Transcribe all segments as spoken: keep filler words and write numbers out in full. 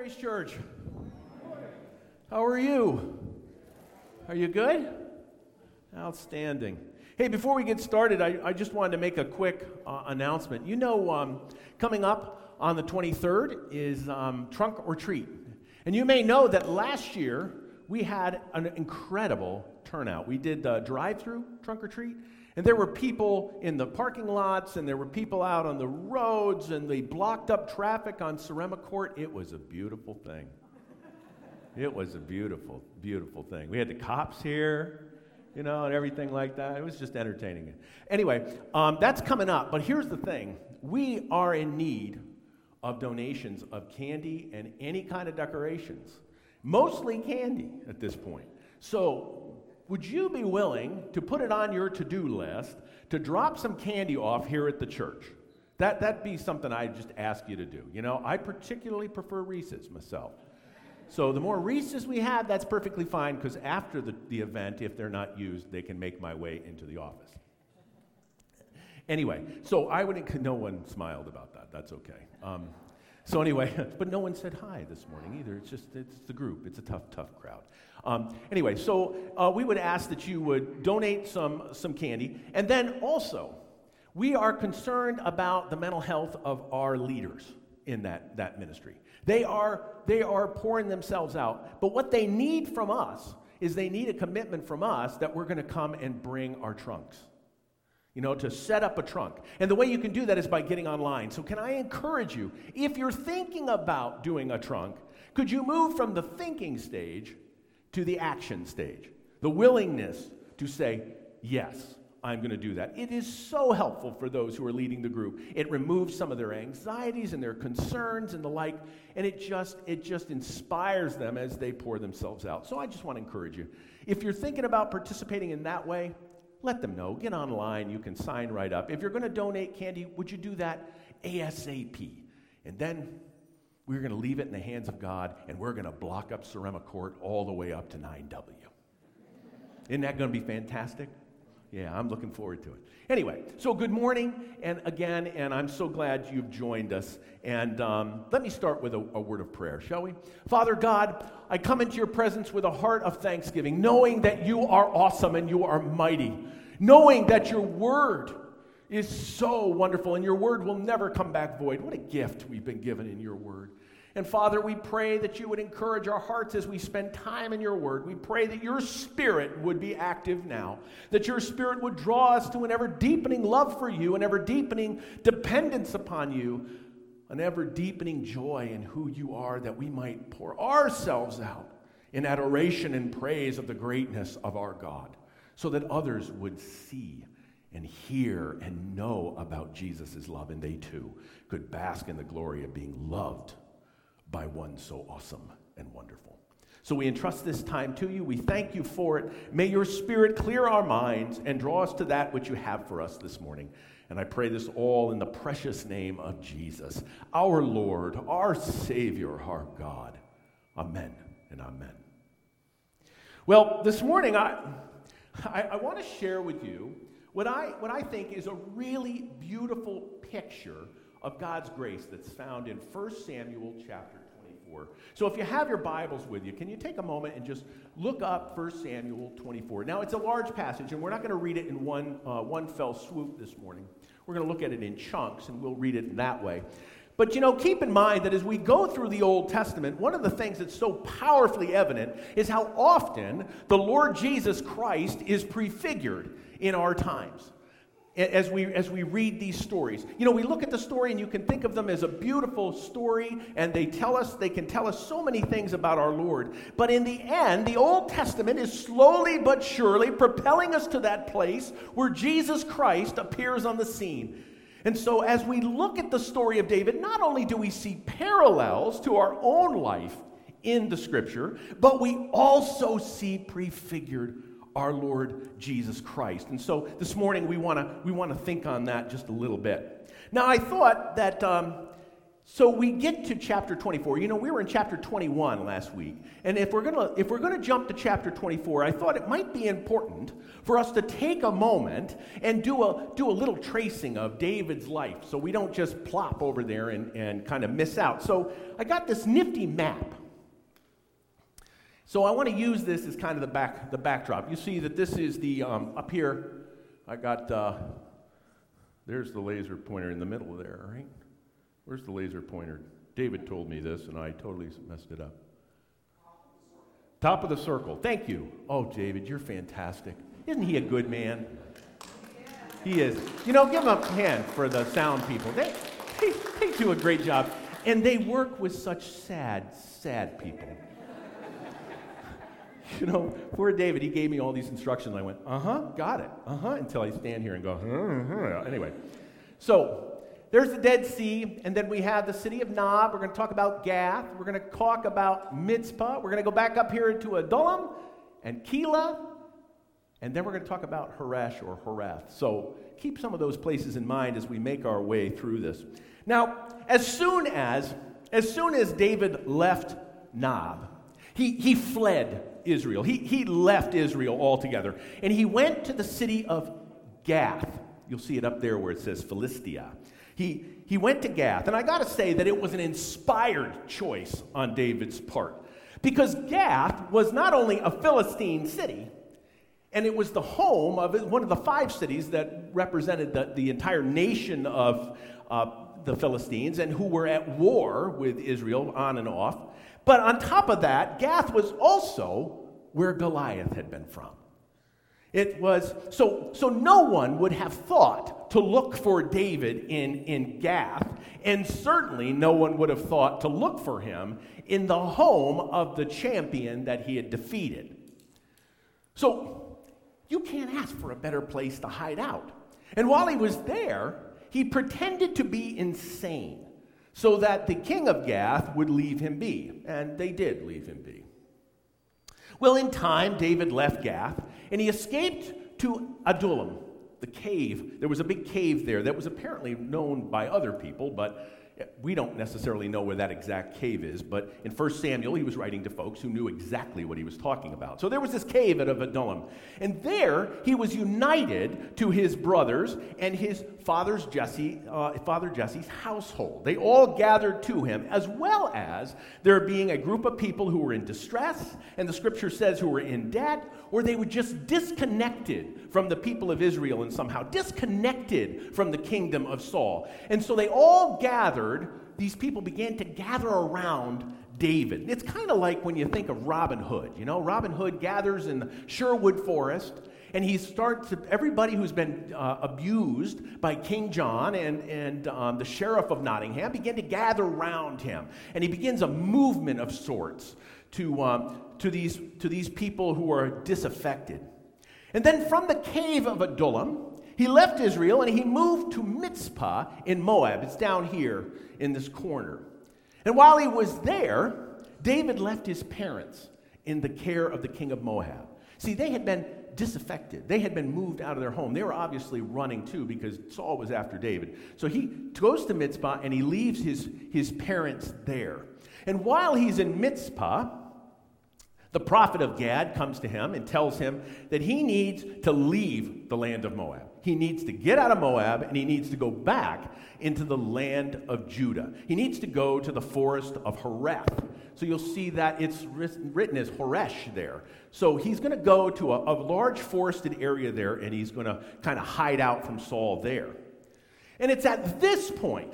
Grace Church. How are you? Are you good? Outstanding. Hey, before we get started, I, I just wanted to make a quick uh, announcement. You know, um, coming up on the twenty-third is um, Trunk or Treat. And you may know that last year we had an incredible turnout. We did the drive-through Trunk or Treat, and there were people in the parking lots, and there were people out on the roads, and they blocked up traffic on Cerema Court. It was a beautiful thing. It was a beautiful, beautiful thing. We had the cops here, you know, and everything like that. It was just entertaining. Anyway, um, that's coming up, but here's the thing. We are in need of donations of candy and any kind of decorations, mostly candy at this point. So would you be willing to put it on your to-do list to drop some candy off here at the church? That, that'd be something I'd just ask you to do. You know, I particularly prefer Reese's myself. So the more Reese's we have, that's perfectly fine, because after the, the event, if they're not used, they can make my way into the office. Anyway, so I would, no one smiled about that. That's okay. Um, so anyway, but no one said hi this morning either. It's just, it's the group. It's a tough, tough crowd. Um, anyway, so uh, we would ask that you would donate some, some candy. And then also, we are concerned about the mental health of our leaders in that, that ministry. They are, they are pouring themselves out. But what they need from us is they need a commitment from us that we're going to come and bring our trunks. You know, to set up a trunk. And the way you can do that is by getting online. So can I encourage you, if you're thinking about doing a trunk, could you move from the thinking stage to the action stage? The willingness to say, yes, I'm going to do that. It is so helpful for those who are leading the group. It removes some of their anxieties and their concerns and the like, and it just, it just inspires them as they pour themselves out. So I just want to encourage you. If you're thinking about participating in that way, let them know. Get online. You can sign right up. If you're going to donate candy, would you do that ASAP? And then we're going to leave it in the hands of God, and we're going to block up Cerema Court all the way up to nine W. Isn't that going to be fantastic? Yeah, I'm looking forward to it. Anyway, so good morning, and again, and I'm so glad you've joined us. And um, let me start with a, a word of prayer, shall we? Father God, I come into your presence with a heart of thanksgiving, knowing that you are awesome and you are mighty, knowing that your word is so wonderful, and your word will never come back void. What a gift we've been given in your word. And Father, we pray that you would encourage our hearts as we spend time in your word. We pray that your spirit would be active now, that your spirit would draw us to an ever-deepening love for you, an ever-deepening dependence upon you, an ever-deepening joy in who you are, that we might pour ourselves out in adoration and praise of the greatness of our God, so that others would see and hear and know about Jesus' love, and they too could bask in the glory of being loved by one so awesome and wonderful. So we entrust this time to you. We thank you for it. May your spirit clear our minds and draw us to that which you have for us this morning. And I pray this all in the precious name of Jesus, our Lord, our Savior, our God. Amen and amen. Well, this morning I, I, I want to share with you what I, what I think is a really beautiful picture of God's grace that's found in First Samuel chapter twenty-four. So if you have your Bibles with you, can you take a moment and just look up First Samuel twenty-four? Now, it's a large passage, and we're not going to read it in one, uh, one fell swoop this morning. We're going to look at it in chunks, and we'll read it in that way. But, you know, keep in mind that as we go through the Old Testament, one of the things that's so powerfully evident is how often the Lord Jesus Christ is prefigured in our times. As we as we read these stories. You know, we look at the story and you can think of them as a beautiful story, and they tell us, they can tell us so many things about our Lord. But in the end, the Old Testament is slowly but surely propelling us to that place where Jesus Christ appears on the scene. And so as we look at the story of David, not only do we see parallels to our own life in the Scripture, but we also see prefigured our Lord Jesus Christ. And so this morning we want to we want to think on that just a little bit. Now, I thought that um, So we get to chapter twenty-four. You know, we were in chapter twenty-one last week. And if we're gonna if we're gonna jump to chapter twenty-four, I thought it might be important for us to take a moment and do a do a little tracing of David's life, so we don't just plop over there and, and kind of miss out. So I got this nifty map. So I want to use this as kind of the back the backdrop. You see that this is the um, up here. I got uh, there's the laser pointer in the middle there, right? Where's the laser pointer? David told me this, and I totally messed it up. Top of the circle. Thank you. Oh, David, you're fantastic. Isn't he a good man? He is. You know, give him a hand for the sound people. They, they, they do a great job. And they work with such sad, sad people. You know, poor David, he gave me all these instructions. I went, uh-huh, got it, uh-huh, until I stand here and go, uh-huh. Anyway. So, there's the Dead Sea, and then we have the city of Nob. We're going to talk about Gath. We're going to talk about Mizpah. We're going to go back up here into Adullam and Keilah, and then we're going to talk about Horesh or Horath. So keep some of those places in mind as we make our way through this. Now, as soon as, as soon as David left Nob, he, he fled Israel. He, he left Israel altogether, and he went to the city of Gath. You'll see it up there where it says Philistia. He, he went to Gath, and I got to say that it was an inspired choice on David's part, because Gath was not only a Philistine city, and it was the home of one of the five cities that represented the, the entire nation of uh, the Philistines and who were at war with Israel on and off. But on top of that, Gath was also where Goliath had been from. It was, so, so no one would have thought to look for David in, in Gath, and certainly no one would have thought to look for him in the home of the champion that he had defeated. So you can't ask for a better place to hide out. And while he was there, he pretended to be insane so that the king of Gath would leave him be, and they did leave him be. Well, in time, David left Gath, and he escaped to Adullam, the cave. There was a big cave there that was apparently known by other people, but we don't necessarily know where that exact cave is. But in First Samuel, he was writing to folks who knew exactly what he was talking about. So there was this cave at Adullam, and there he was united to his brothers and his father's Jesse, uh, father Jesse's household. They all gathered to him, as well as there being a group of people who were in distress, and the scripture says who were in debt, or they were just disconnected from the people of Israel and somehow disconnected from the kingdom of Saul. And so they all gathered, these people began to gather around David. It's kind of like when you think of Robin Hood. You know, Robin Hood gathers in the Sherwood Forest, and he starts, to, everybody who's been uh, abused by King John and, and um, the sheriff of Nottingham began to gather around him. And he begins a movement of sorts to, um, to, these, to these people who are disaffected. And then from the cave of Adullam, he left Israel and he moved to Mizpah in Moab. It's down here in this corner. And while he was there, David left his parents in the care of the king of Moab. See, they had been disaffected. They had been moved out of their home. They were obviously running too because Saul was after David. So he goes to Mizpah and he leaves his, his parents there. And while he's in Mizpah, the prophet of Gad comes to him and tells him that he needs to leave the land of Moab. He needs to get out of Moab, and he needs to go back into the land of Judah. He needs to go to the forest of Horath. So you'll see that it's written as Horesh there. So he's going to go to a, a large forested area there, and he's going to kind of hide out from Saul there. And it's at this point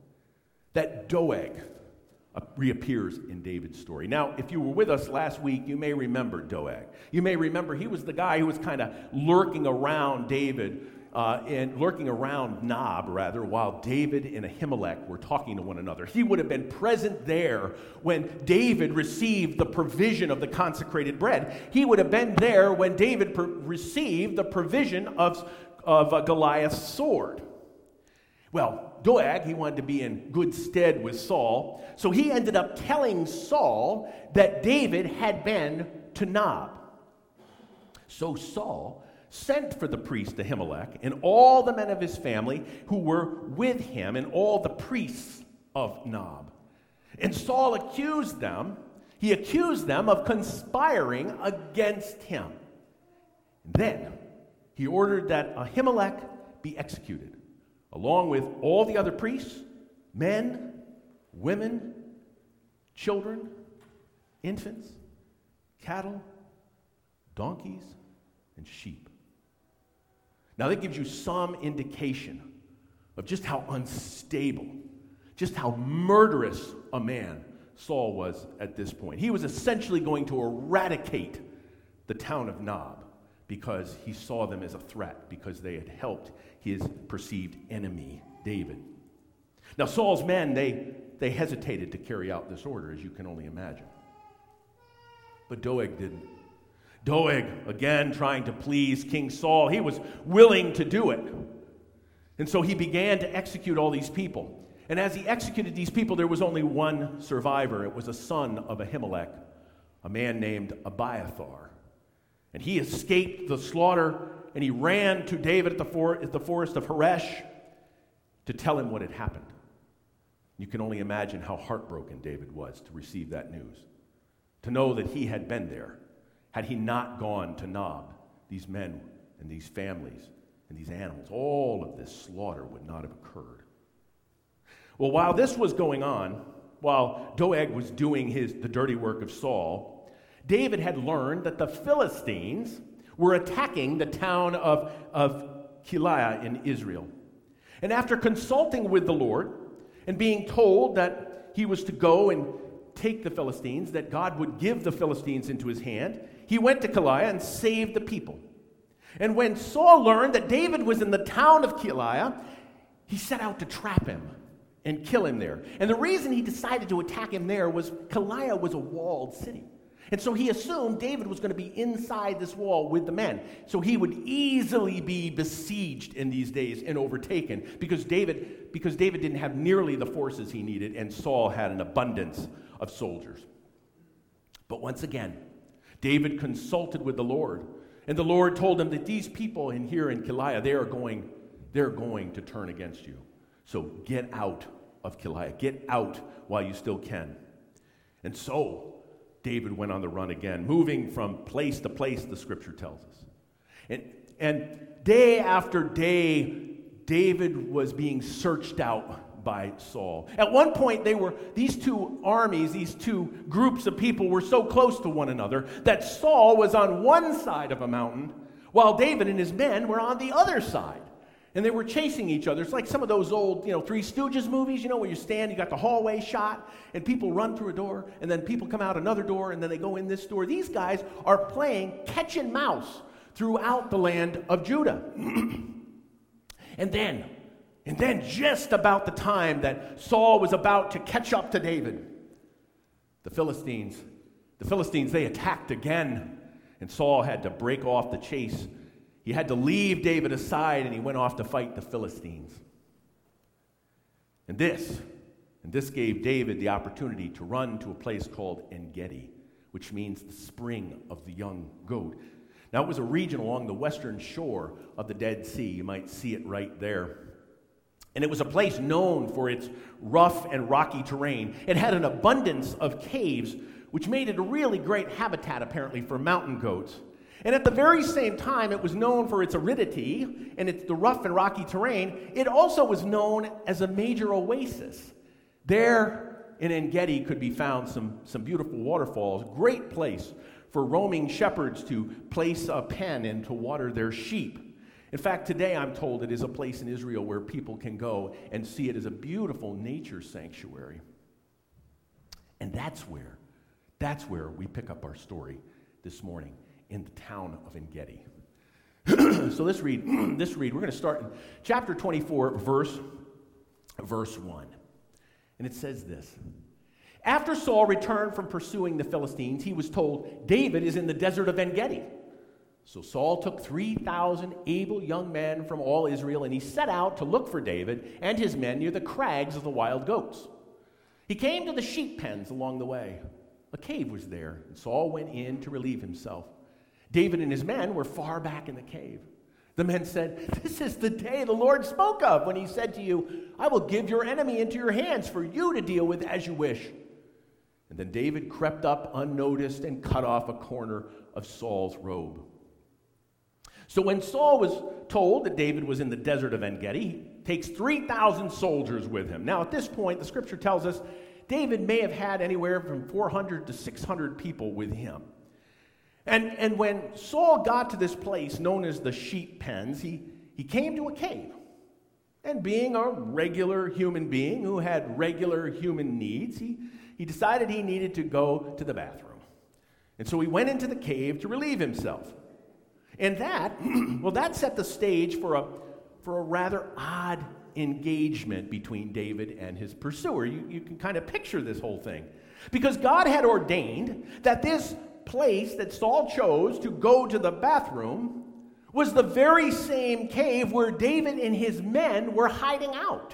that Doeg reappears in David's story. Now, if you were with us last week, you may remember Doeg. You may remember he was the guy who was kind of lurking around David, uh, and lurking around Nob, rather, while David and Ahimelech were talking to one another. He would have been present there when David received the provision of the consecrated bread. He would have been there when David per- received the provision of, of uh, Goliath's sword. Well, Doeg, he wanted to be in good stead with Saul, so he ended up telling Saul that David had been to Nob. So Saul sent for the priest Ahimelech and all the men of his family who were with him and all the priests of Nob. And Saul accused them, he accused them of conspiring against him. And then he ordered that Ahimelech be executed, along with all the other priests, men, women, children, infants, cattle, donkeys, and sheep. Now that gives you some indication of just how unstable, just how murderous a man Saul was at this point. He was essentially going to eradicate the town of Nob because he saw them as a threat, because they had helped his perceived enemy, David. Now Saul's men, they, they hesitated to carry out this order, as you can only imagine. But Doeg didn't. Doeg, again trying to please King Saul, he was willing to do it. And so he began to execute all these people. And as he executed these people, there was only one survivor. It was a son of Ahimelech, a man named Abiathar. And he escaped the slaughter, and he ran to David at the, for- at the forest of Horesh to tell him what had happened. You can only imagine how heartbroken David was to receive that news, to know that he had been there. Had he not gone to Nob, these men and these families and these animals, all of this slaughter would not have occurred. Well, while this was going on, while Doeg was doing his, the dirty work of Saul, David had learned that the Philistines were attacking the town of, of Keilah in Israel. And after consulting with the Lord and being told that he was to go and take the Philistines, that God would give the Philistines into his hand, he went to Keilah and saved the people. And when Saul learned that David was in the town of Keilah, he set out to trap him and kill him there. And the reason he decided to attack him there was Keilah was a walled city. And so he assumed David was going to be inside this wall with the men. So he would easily be besieged in these days and overtaken because David, because David didn't have nearly the forces he needed, and Saul had an abundance of soldiers. But once again, David consulted with the Lord, and the Lord told him that these people in here in Keilah, they are going, they're going to turn against you. So get out of Keilah. Get out while you still can. And so David went on the run again, moving from place to place, the scripture tells us. And, and day after day, David was being searched out by Saul. At one point, they were these two armies, these two groups of people were so close to one another that Saul was on one side of a mountain while David and his men were on the other side. And they were chasing each other. It's like some of those old, you know, Three Stooges movies, you know, where you stand, you got the hallway shot, and people run through a door, and then people come out another door, and then they go in this door. These guys are playing catch and mouse throughout the land of Judah. and then, and then just about the time that Saul was about to catch up to David, the Philistines, the Philistines, they attacked again, and Saul had to break off the chase. He had to leave David aside, and he went off to fight the Philistines. And this, and this gave David the opportunity to run to a place called En-Gedi, which means the spring of the young goat. Now, it was a region along the western shore of the Dead Sea. You might see it right there. And it was a place known for its rough and rocky terrain. It had an abundance of caves, which made it a really great habitat, apparently, for mountain goats. And at the very same time, it was known for its aridity and its the rough and rocky terrain. It also was known as a major oasis. There in En-Gedi could be found some, some beautiful waterfalls, great place for roaming shepherds to place a pen and to water their sheep. In fact, today I'm told it is a place in Israel where people can go and see it as a beautiful nature sanctuary. And that's where, that's where we pick up our story this morning. In the town of En-Gedi. so let's read, let's read. We're going to start in chapter twenty-four, verse, verse one. And it says this. After Saul returned from pursuing the Philistines, he was told, David is in the desert of En-Gedi. So Saul took three thousand able young men from all Israel, and he set out to look for David and his men near the crags of the wild goats. He came to the sheep pens along the way. A cave was there, and Saul went in to relieve himself. David and his men were far back in the cave. The men said, "This is the day the Lord spoke of when he said to you, 'I will give your enemy into your hands for you to deal with as you wish.'" And then David crept up unnoticed and cut off a corner of Saul's robe. So when Saul was told that David was in the desert of En-Gedi, he takes three thousand soldiers with him. Now at this point, the scripture tells us David may have had anywhere from four hundred to six hundred people with him. And, and when Saul got to this place known as the sheep pens, he, he came to a cave. And being a regular human being who had regular human needs, he, he decided he needed to go to the bathroom. And so he went into the cave to relieve himself. And that, well, that set the stage for a, for a rather odd engagement between David and his pursuer. You, you can kind of picture this whole thing. Because God had ordained that this place that Saul chose to go to the bathroom was the very same cave where David and his men were hiding out.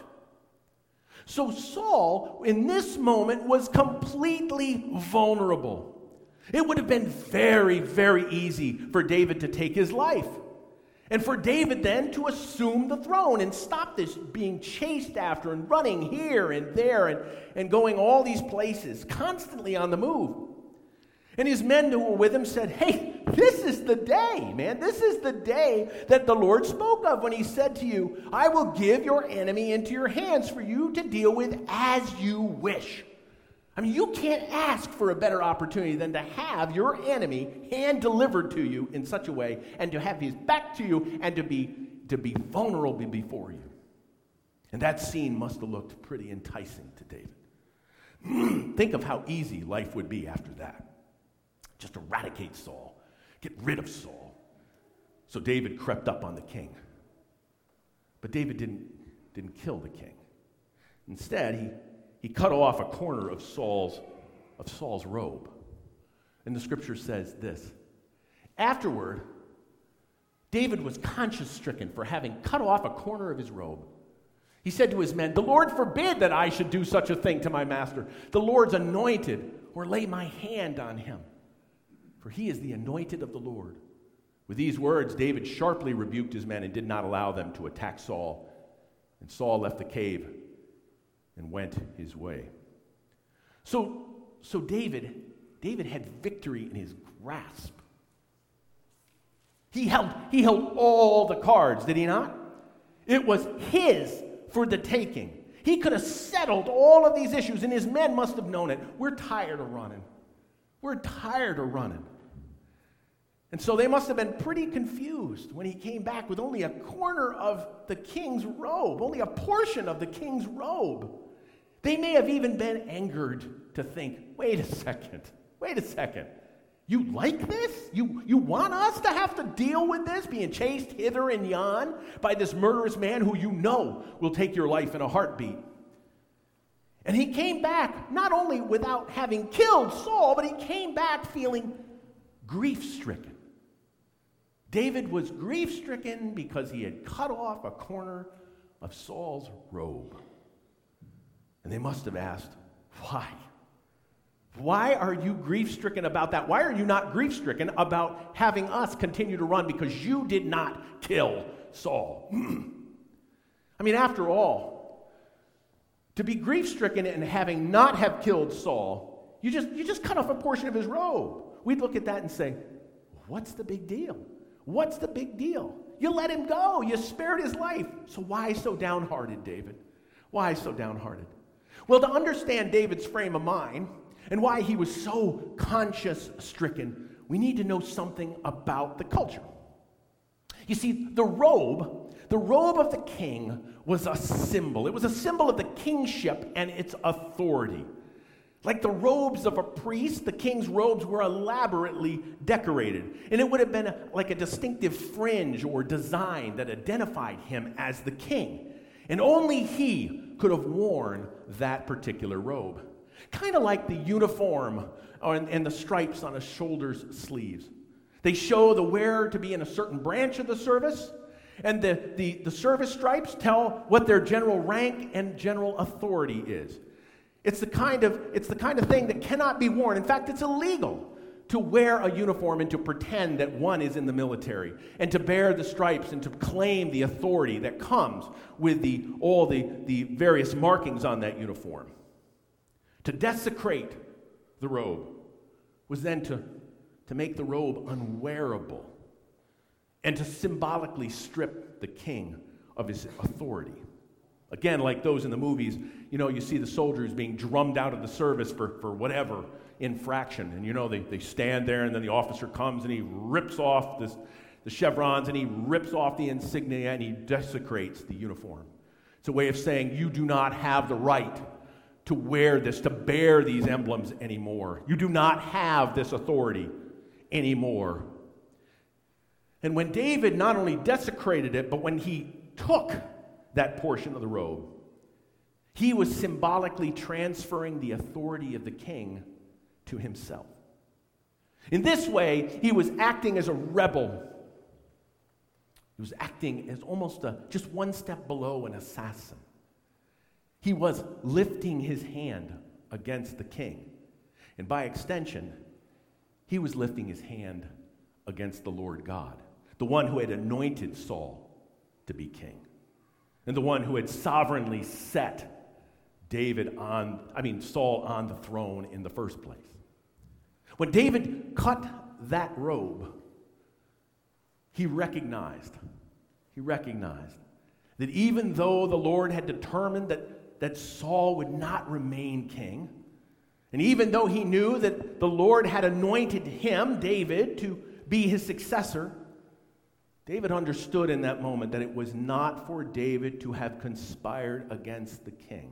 So Saul, in this moment, was completely vulnerable. It would have been very, very easy for David to take his life. And for David then to assume the throne and stop this being chased after and running here and there and, and going all these places, constantly on the move. And his men who were with him said, "Hey, this is the day, man. This is the day that the Lord spoke of when he said to you, 'I will give your enemy into your hands for you to deal with as you wish.'" I mean, you can't ask for a better opportunity than to have your enemy hand delivered to you in such a way and to have his back to you and to be, to be vulnerable before you. And that scene must have looked pretty enticing to David. Think of how easy life would be after that. Just eradicate Saul. Get rid of Saul. So David crept up on the king. But David didn't, didn't kill the king. Instead, he He cut off a corner of Saul's, of Saul's robe. And the scripture says this. Afterward, David was conscience-stricken for having cut off a corner of his robe. He said to his men, "The Lord forbid that I should do such a thing to my master, the Lord's anointed, or lay my hand on him. For he is the anointed of the Lord." With these words, David sharply rebuked his men and did not allow them to attack Saul. And Saul left the cave and went his way. So, so David, David had victory in his grasp. He held, he held all the cards, did he not? It was his for the taking. He could have settled all of these issues, and his men must have known it. We're tired of running. We're tired of running. And so they must have been pretty confused when he came back with only a corner of the king's robe, only a portion of the king's robe. They may have even been angered to think, wait a second, wait a second. You like this? You, you want us to have to deal with this, being chased hither and yon by this murderous man who you know will take your life in a heartbeat? And he came back not only without having killed Saul, but he came back feeling grief-stricken. David was grief-stricken because he had cut off a corner of Saul's robe. And they must have asked, why? Why are you grief-stricken about that? Why are you not grief-stricken about having us continue to run because you did not kill Saul? I mean, after all, to be grief-stricken and having not have killed Saul, you just, you just cut off a portion of his robe. We'd look at that and say, what's the big deal? What's the big deal? You let him go. You spared his life. So why so downhearted, David? Why so downhearted? Well, to understand David's frame of mind and why he was so conscience-stricken, we need to know something about the culture. You see, the robe, the robe of the king was a symbol. It was a symbol of the kingship and its authority. Like the robes of a priest, the king's robes were elaborately decorated. And it would have been a, like a distinctive fringe or design that identified him as the king. And only he could have worn that particular robe. Kind of like the uniform and, and the stripes on a shoulder's sleeves. They show the wearer to be in a certain branch of the service, and the, the, the service stripes tell what their general rank and general authority is. It's the kind of it's the kind of thing that cannot be worn. In fact, it's illegal to wear a uniform and to pretend that one is in the military, and to bear the stripes and to claim the authority that comes with the, all the, the various markings on that uniform. To desecrate the robe was then to, to make the robe unwearable and to symbolically strip the king of his authority. Again, like those in the movies, you know, you see the soldiers being drummed out of the service for, for whatever infraction. And, you know, they, they stand there, and then the officer comes, and he rips off this, the chevrons, and he rips off the insignia, and he desecrates the uniform. It's a way of saying, you do not have the right to wear this, to bear these emblems anymore. You do not have this authority anymore. And when David not only desecrated it, but when he took that portion of the robe, he was symbolically transferring the authority of the king to himself. In this way, he was acting as a rebel. He was acting as almost a, just one step below an assassin. He was lifting his hand against the king. And by extension, he was lifting his hand against the Lord God, the one who had anointed Saul to be king, and the one who had sovereignly set David on, I mean, Saul on the throne in the first place. When David cut that robe, he recognized, he recognized that even though the Lord had determined that, that Saul would not remain king, and even though he knew that the Lord had anointed him, David, to be his successor, David understood in that moment that it was not for David to have conspired against the king.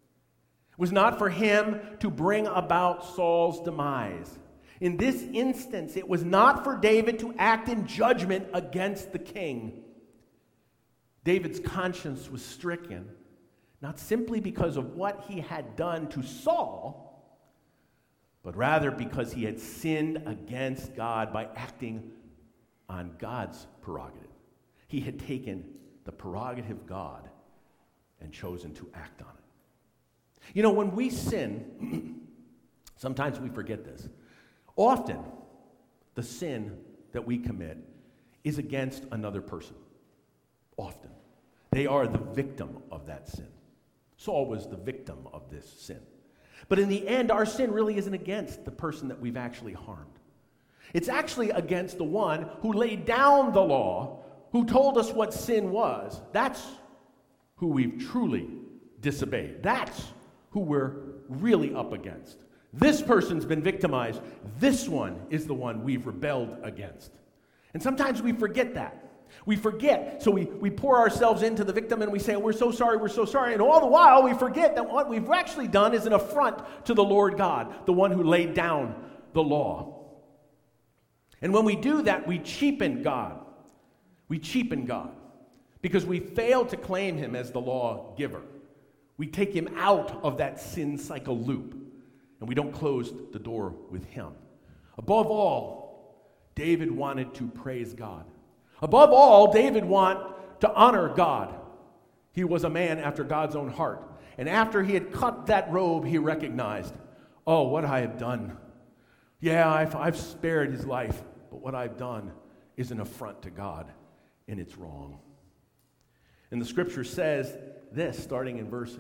It was not for him to bring about Saul's demise. In this instance, it was not for David to act in judgment against the king. David's conscience was stricken, not simply because of what he had done to Saul, but rather because he had sinned against God by acting on God's prerogative. He had taken the prerogative of God and chosen to act on it. You know, when we sin, sometimes we forget this. Often, the sin that we commit is against another person. Often. They are the victim of that sin. Saul was the victim of this sin. But in the end, our sin really isn't against the person that we've actually harmed. It's actually against the one who laid down the law, who told us what sin was. That's who we've truly disobeyed. That's who we're really up against. This person's been victimized. This one is the one we've rebelled against. And sometimes we forget that. We forget. So we, we pour ourselves into the victim and we say, we're so sorry, we're so sorry. And all the while we forget that what we've actually done is an affront to the Lord God, the one who laid down the law. And when we do that, we cheapen God. We cheapen God because we fail to claim him as the law giver. We take him out of that sin cycle loop, and we don't close the door with him. Above all, David wanted to praise God. Above all, David wanted to honor God. He was a man after God's own heart. And after he had cut that robe, he recognized, oh, what I have done. Yeah, I've, I've spared his life, but what I've done is an affront to God, and it's wrong. And the scripture says this, starting in verse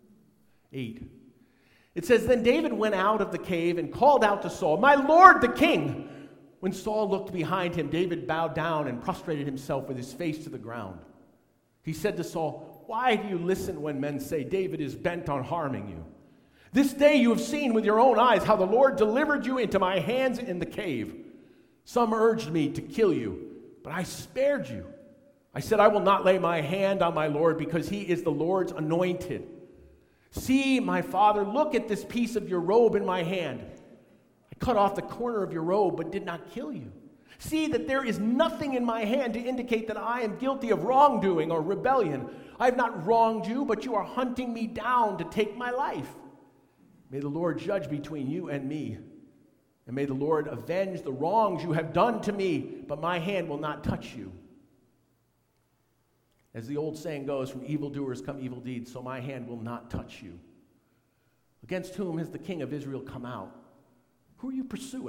eight. It says, then David went out of the cave and called out to Saul, my lord the king. When Saul looked behind him, David bowed down and prostrated himself with his face to the ground. He said to Saul, why do you listen when men say David is bent on harming you? This day you have seen with your own eyes how the Lord delivered you into my hands in the cave. Some urged me to kill you, but I spared you. I said, I will not lay my hand on my Lord because he is the Lord's anointed. See, my father, look at this piece of your robe in my hand. I cut off the corner of your robe, but did not kill you. See that there is nothing in my hand to indicate that I am guilty of wrongdoing or rebellion. I have not wronged you, but you are hunting me down to take my life. May the Lord judge between you and me. And may the Lord avenge the wrongs you have done to me, but my hand will not touch you. As the old saying goes, from evildoers come evil deeds, so my hand will not touch you. Against whom has the king of Israel come out? Who are you pursuing?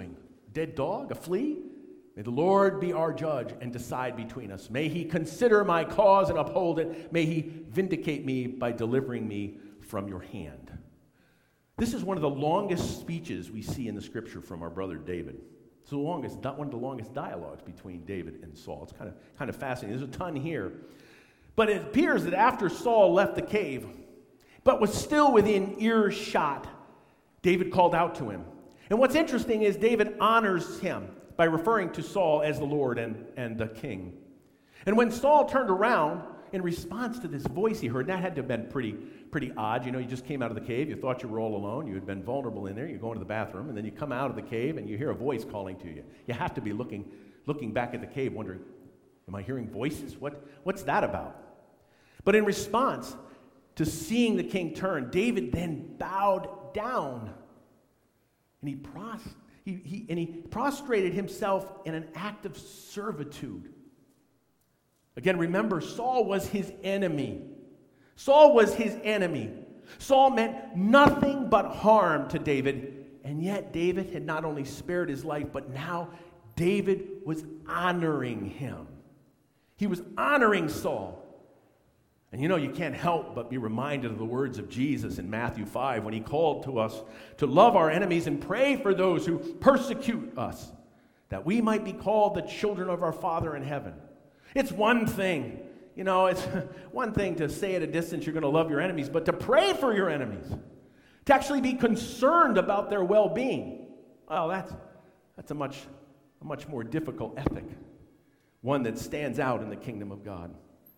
dead dog, a flea? May the Lord be our judge and decide between us. May he consider my cause and uphold it. May he vindicate me by delivering me from your hand. This is one of the longest speeches we see in the scripture from our brother David. It's the longest, one of the longest dialogues between David and Saul. It's kind of, kind of fascinating. There's a ton here. But it appears that after Saul left the cave, but was still within earshot, David called out to him. And what's interesting is David honors him by referring to Saul as the Lord and, and the king. And when Saul turned around in response to this voice he heard, that had to have been pretty, pretty odd. You know, you just came out of the cave, you thought you were all alone, you had been vulnerable in there, you're going to the bathroom, and then you come out of the cave and you hear a voice calling to you. You have to be looking, looking back at the cave wondering, am I hearing voices? What, what's that about? But in response to seeing the king turn, David then bowed down and he, pros- he, he, and he prostrated himself in an act of servitude. Again, remember, Saul was his enemy. Saul was his enemy. Saul meant nothing but harm to David, and yet David had not only spared his life, but now David was honoring him. He was honoring Saul. And you know, you can't help but be reminded of the words of Jesus in Matthew five when he called to us to love our enemies and pray for those who persecute us, that we might be called the children of our Father in heaven. It's one thing, you know, it's one thing to say at a distance you're going to love your enemies, but to pray for your enemies, to actually be concerned about their well-being, well, that's, that's a much, a much more difficult ethic, one that stands out in the kingdom of God.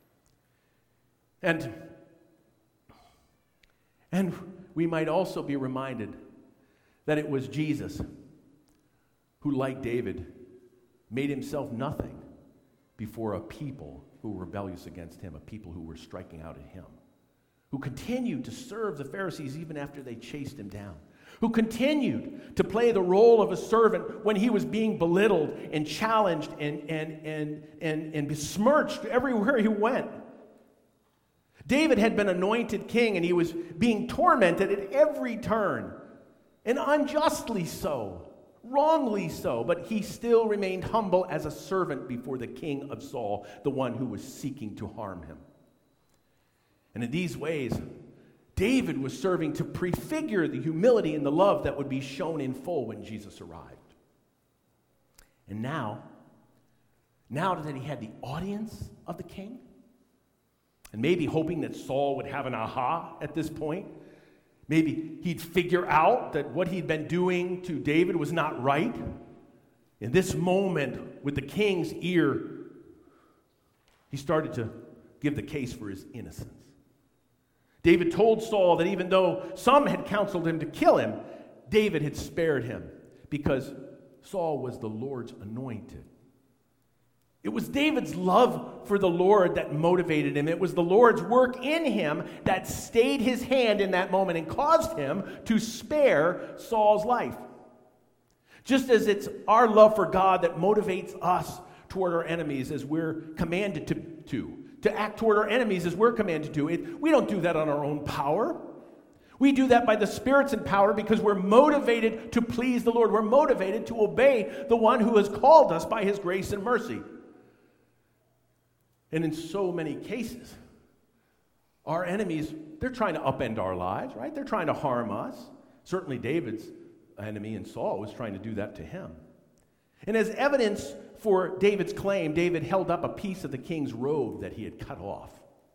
And, and we might also be reminded that it was Jesus who, like David, made himself nothing before a people who were rebellious against him, a people who were striking out at him, who continued to serve the Pharisees even after they chased him down, who continued to play the role of a servant when he was being belittled and challenged and, and, and, and, and besmirched everywhere he went. David had been anointed king, and he was being tormented at every turn, and unjustly so, wrongly so, but he still remained humble as a servant before the king of Saul, the one who was seeking to harm him. And in these ways, David was serving to prefigure the humility and the love that would be shown in full when Jesus arrived. And now, now that he had the audience of the king, and maybe hoping that Saul would have an aha at this point. Maybe he'd figure out that what he'd been doing to David was not right. In this moment, with the king's ear, he started to give the case for his innocence. David told Saul that even though some had counseled him to kill him, David had spared him because Saul was the Lord's anointed. It was David's love for the Lord that motivated him. It was the Lord's work in him that stayed his hand in that moment and caused him to spare Saul's life. Just as it's our love for God that motivates us toward our enemies as we're commanded to, to, to act toward our enemies as we're commanded to. It, we don't do that on our own power. We do that by the Spirit's empower because we're motivated to please the Lord. We're motivated to obey the one who has called us by his grace and mercy. And in so many cases, our enemies, they're trying to upend our lives, right? They're trying to harm us. Certainly David's enemy and Saul was trying to do that to him. And as evidence for David's claim, David held up a piece of the king's robe that he had cut off.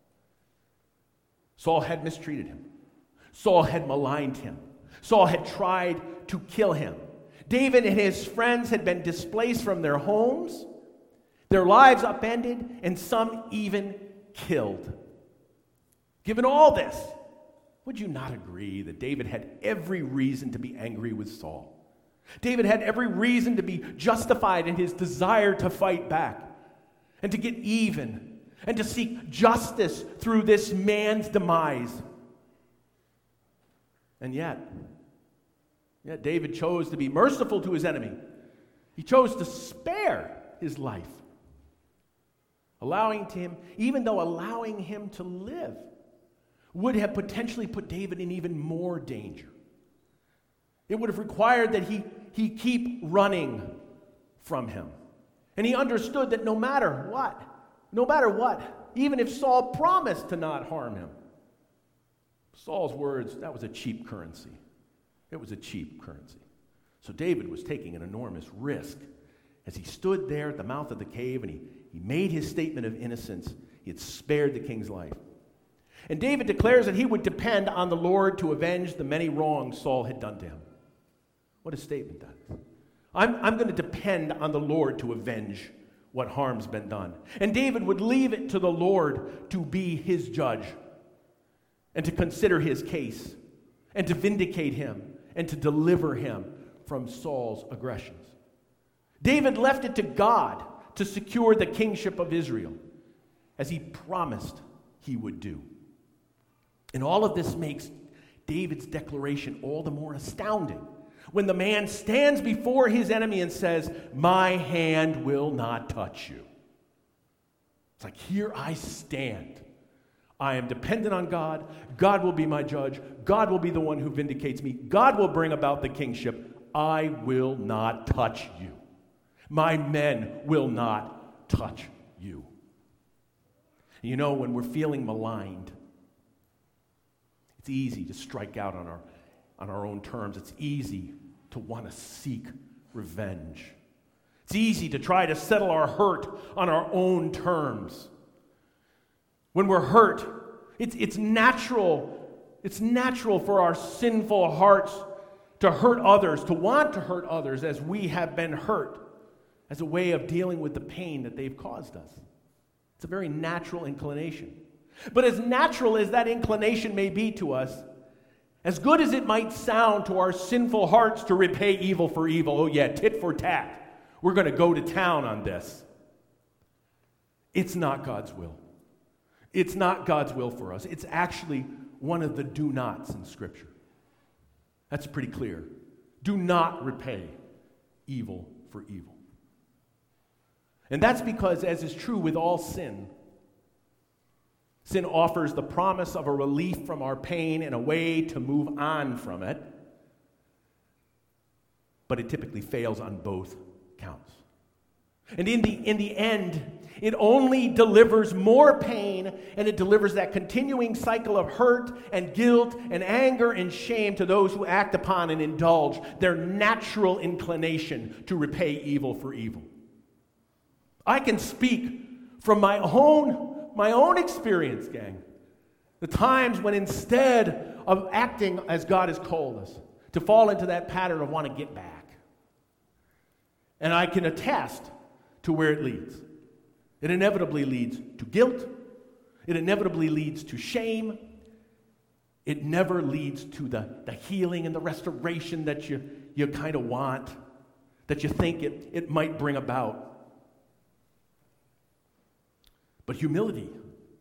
Saul had mistreated him. Saul had maligned him. Saul had tried to kill him. David and his friends had been displaced from their homes, their lives upended, and some even killed. Given all this, would you not agree that David had every reason to be angry with Saul? David had every reason to be justified in his desire to fight back and to get even and to seek justice through this man's demise. And yet, yet David chose to be merciful to his enemy. He chose to spare his life. Allowing him, even though allowing him to live would have potentially put David in even more danger. It would have required that he he keep running from him. And he understood that no matter what, no matter what, even if Saul promised to not harm him, Saul's words, that was a cheap currency. It was a cheap currency. So David was taking an enormous risk as he stood there at the mouth of the cave and he, he made his statement of innocence. He had spared the king's life. And David declares that he would depend on the Lord to avenge the many wrongs Saul had done to him. What a statement that is. I'm, I'm going to depend on the Lord to avenge what harm's been done. And David would leave it to the Lord to be his judge and to consider his case and to vindicate him and to deliver him from Saul's aggressions. David left it to God to secure the kingship of Israel, as he promised he would do. And all of this makes David's declaration all the more astounding when the man stands before his enemy and says, "My hand will not touch you." It's like, here I stand. I am dependent on God. God will be my judge. God will be the one who vindicates me. God will bring about the kingship. I will not touch you. My men will not touch you. You know, when we're feeling maligned, it's easy to strike out on our, on our own terms. It's easy to want to seek revenge. It's easy to try to settle our hurt on our own terms. When we're hurt, it's, it's natural. It's natural for our sinful hearts to hurt others, to want to hurt others as we have been hurt, as a way of dealing with the pain that they've caused us. It's a very natural inclination. But as natural as that inclination may be to us, as good as it might sound to our sinful hearts to repay evil for evil, oh yeah, tit for tat, we're going to go to town on this. It's not God's will. It's not God's will for us. It's actually one of the do nots in Scripture. That's pretty clear. Do not repay evil for evil. And that's because, as is true with all sin, sin offers the promise of a relief from our pain and a way to move on from it, but it typically fails on both counts. And in the, in the end, it only delivers more pain, and it delivers that continuing cycle of hurt and guilt and anger and shame to those who act upon and indulge their natural inclination to repay evil for evil. I can speak from my own, my own experience, gang. The times when instead of acting as God has called us, to fall into that pattern of want to get back. And I can attest to where it leads. It inevitably leads to guilt. It inevitably leads to shame. It never leads to the, the healing and the restoration that you, you kind of want, that you think it, it might bring about. But humility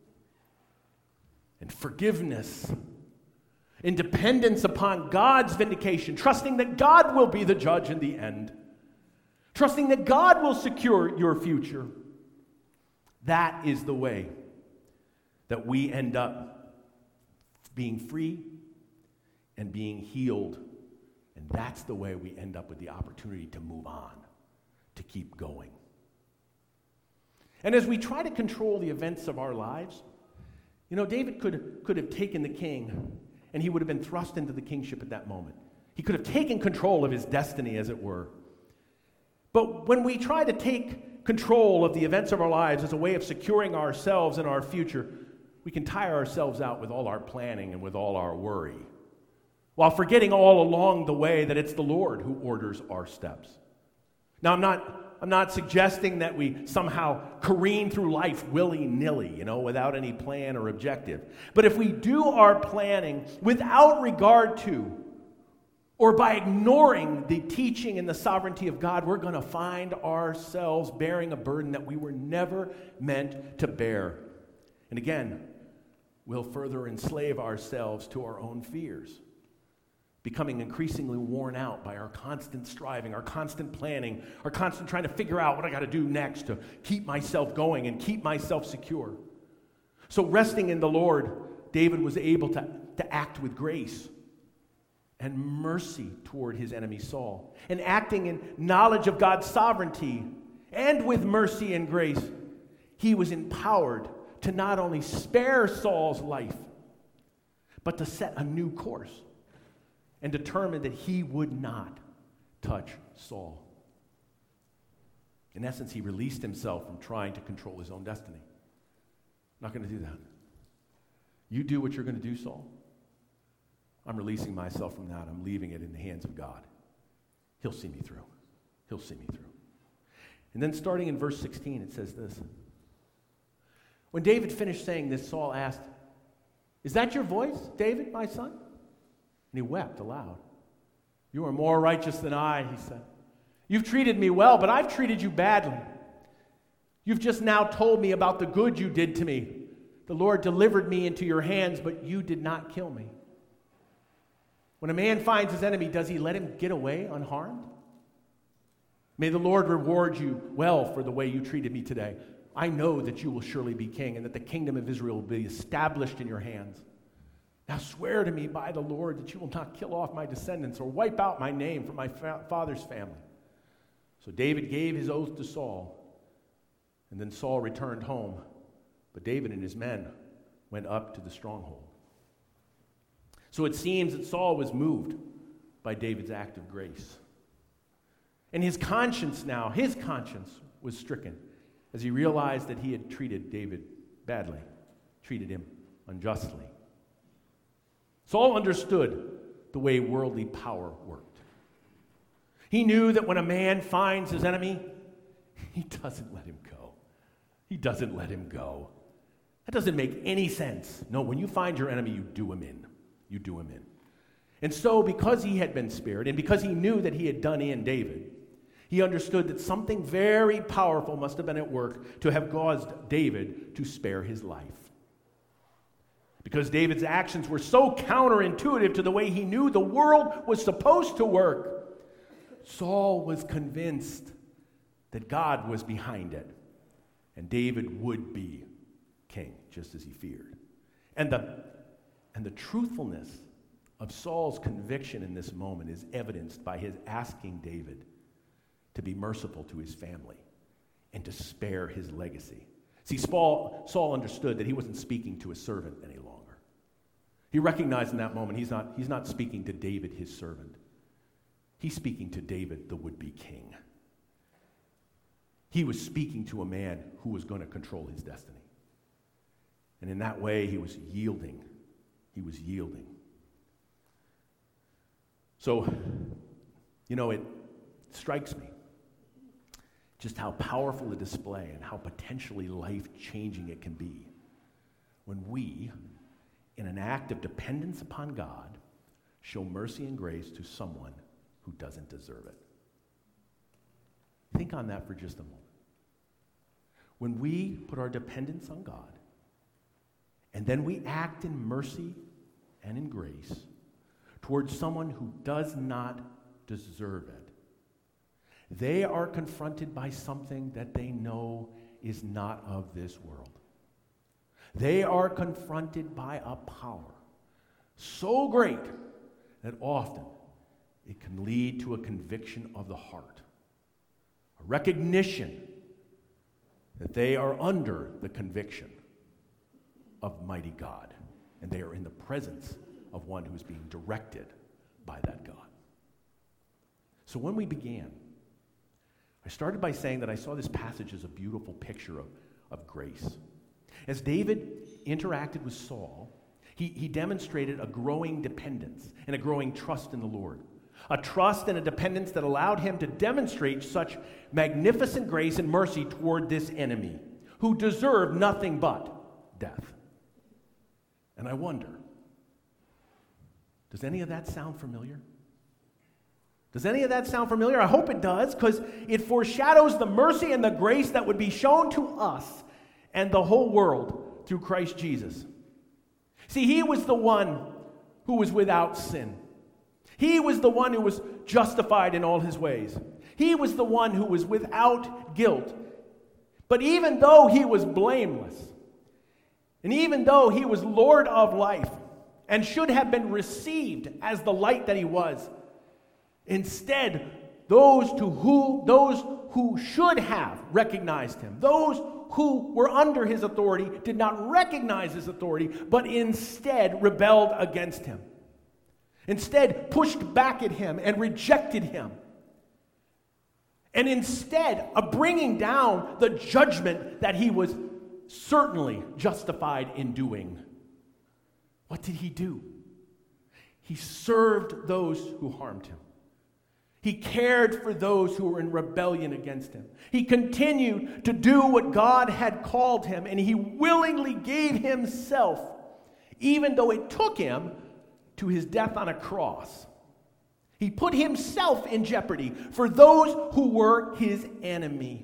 and forgiveness and dependence upon God's vindication, trusting that God will be the judge in the end, trusting that God will secure your future, that is the way that we end up being free and being healed. And that's the way we end up with the opportunity to move on, to keep going. And as we try to control the events of our lives, you know, David could, could have taken the king, and he would have been thrust into the kingship at that moment. He could have taken control of his destiny, as it were. But when we try to take control of the events of our lives as a way of securing ourselves and our future, we can tire ourselves out with all our planning and with all our worry, while forgetting all along the way that it's the Lord who orders our steps. Now, I'm not... I'm not suggesting that we somehow careen through life willy-nilly, you know, without any plan or objective. But if we do our planning without regard to or by ignoring the teaching and the sovereignty of God, we're going to find ourselves bearing a burden that we were never meant to bear. And again, we'll further enslave ourselves to our own fears, becoming increasingly worn out by our constant striving, our constant planning, our constant trying to figure out what I got to do next to keep myself going and keep myself secure. So resting in the Lord, David was able to, to act with grace, and mercy toward his enemy Saul, and acting in knowledge of God's sovereignty and with mercy and grace, he was empowered to not only spare Saul's life, but to set a new course and determine that he would not touch Saul. In essence, he released himself from trying to control his own destiny. Not going to do that. You do what you're going to do, Saul. I'm releasing myself from that. I'm leaving it in the hands of God. He'll see me through. He'll see me through. And then starting in verse sixteen, it says this. When David finished saying this, Saul asked, "Is that your voice, David, my son?" And he wept aloud. "You are more righteous than I," he said. "You've treated me well, but I've treated you badly. You've just now told me about the good you did to me. The Lord delivered me into your hands, but you did not kill me. When a man finds his enemy, does he let him get away unharmed? May the Lord reward you well for the way you treated me today. I know that you will surely be king and that the kingdom of Israel will be established in your hands. Now swear to me by the Lord that you will not kill off my descendants or wipe out my name from my fa- father's family." So David gave his oath to Saul, and then Saul returned home, but David and his men went up to the stronghold. So it seems that Saul was moved by David's act of grace. And his conscience now, his conscience was stricken as he realized that he had treated David badly, treated him unjustly. Saul understood the way worldly power worked. He knew that when a man finds his enemy, he doesn't let him go. He doesn't let him go. That doesn't make any sense. No, when you find your enemy, you do him in. You do him in. And so, because he had been spared, and because he knew that he had done in David, he understood that something very powerful must have been at work to have caused David to spare his life. Because David's actions were so counterintuitive to the way he knew the world was supposed to work, Saul was convinced that God was behind it, and David would be king, just as he feared. And the, and the truthfulness of Saul's conviction in this moment is evidenced by his asking David to be merciful to his family and to spare his legacy. See, Saul, Saul understood that he wasn't speaking to a servant any longer. He recognized in that moment he's not, he's not speaking to David, his servant. He's speaking to David, the would-be king. He was speaking to a man who was going to control his destiny. And in that way, he was yielding. He was yielding. So, you know, it strikes me just how powerful a display and how potentially life-changing it can be when we, in an act of dependence upon God, show mercy and grace to someone who doesn't deserve it. Think on that for just a moment. When we put our dependence on God, and then we act in mercy and in grace towards someone who does not deserve it, they are confronted by something that they know is not of this world. They are confronted by a power so great that often it can lead to a conviction of the heart, a recognition that they are under the conviction of mighty God, and they are in the presence of one who is being directed by that God. So when we began, I started by saying that I saw this passage as a beautiful picture of, of grace. As David interacted with Saul, he, he demonstrated a growing dependence and a growing trust in the Lord. A trust and a dependence that allowed him to demonstrate such magnificent grace and mercy toward this enemy, who deserved nothing but death. And I wonder, does any of that sound familiar? Does any of that sound familiar? I hope it does, because it foreshadows the mercy and the grace that would be shown to us and the whole world through Christ Jesus. See, he was the one who was without sin. He was the one who was justified in all his ways. He was the one who was without guilt. But even though he was blameless, and even though he was Lord of life, and should have been received as the light that he was. Instead, those to who those who should have recognized him, those who were under his authority, did not recognize his authority, but instead rebelled against him. Instead, pushed back at him and rejected him. And instead of bringing down the judgment that he was certainly justified in doing, what did he do? He served those who harmed him. He cared for those who were in rebellion against him. He continued to do what God had called him, and he willingly gave himself, even though it took him to his death on a cross. He put himself in jeopardy for those who were his enemy.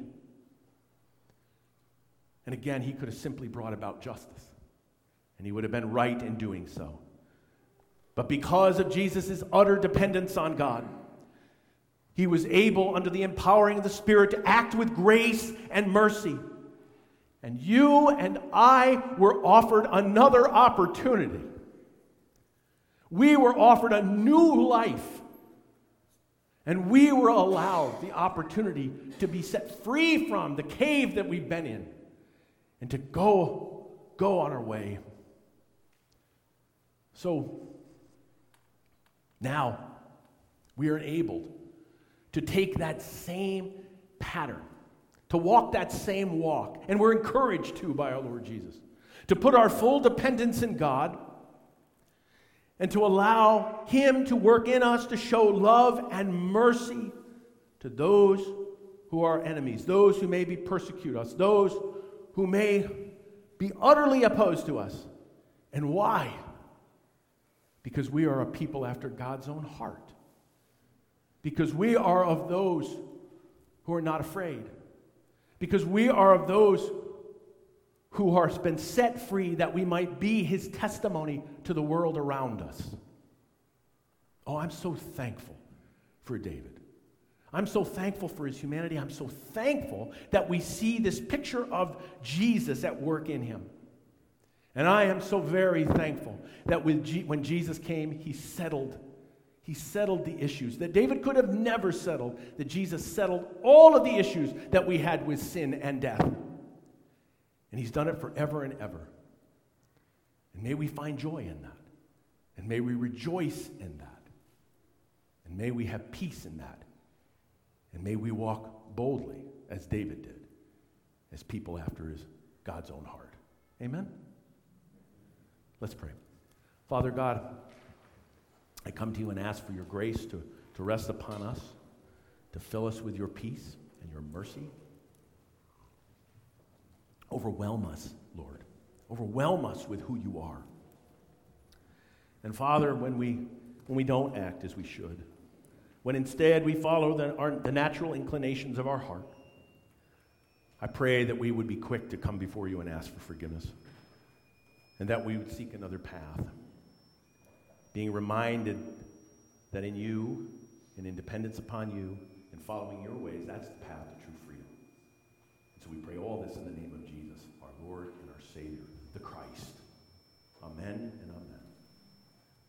And again, he could have simply brought about justice, and he would have been right in doing so. But because of Jesus' utter dependence on God, he was able, under the empowering of the Spirit, to act with grace and mercy. And you and I were offered another opportunity. We were offered a new life. And we were allowed the opportunity to be set free from the cave that we've been in and to go, go on our way. So now we are enabled to take that same pattern, to walk that same walk. And we're encouraged to by our Lord Jesus, to put our full dependence in God and to allow him to work in us to show love and mercy to those who are enemies, those who maybe persecute us, those who may be utterly opposed to us. And why? Because we are a people after God's own heart. Because we are of those who are not afraid. Because we are of those who have been set free that we might be his testimony to the world around us. Oh, I'm so thankful for David. I'm so thankful for his humanity. I'm so thankful that we see this picture of Jesus at work in him. And I am so very thankful that with G- when Jesus came, he settled He settled the issues that David could have never settled, that Jesus settled all of the issues that we had with sin and death. And he's done it forever and ever. And may we find joy in that. And may we rejoice in that. And may we have peace in that. And may we walk boldly, as David did, as people after his God's own heart. Amen? Let's pray. Father God, I come to you and ask for your grace to, to rest upon us, to fill us with your peace and your mercy. Overwhelm us, Lord. Overwhelm us with who you are. And Father, when we, when we don't act as we should, when instead we follow the, our, the natural inclinations of our heart, I pray that we would be quick to come before you and ask for forgiveness, and that we would seek another path, being reminded that in you and in dependence upon you and following your ways, that's the path to true freedom. And so we pray all this in the name of Jesus, our Lord and our Savior, the Christ. Amen.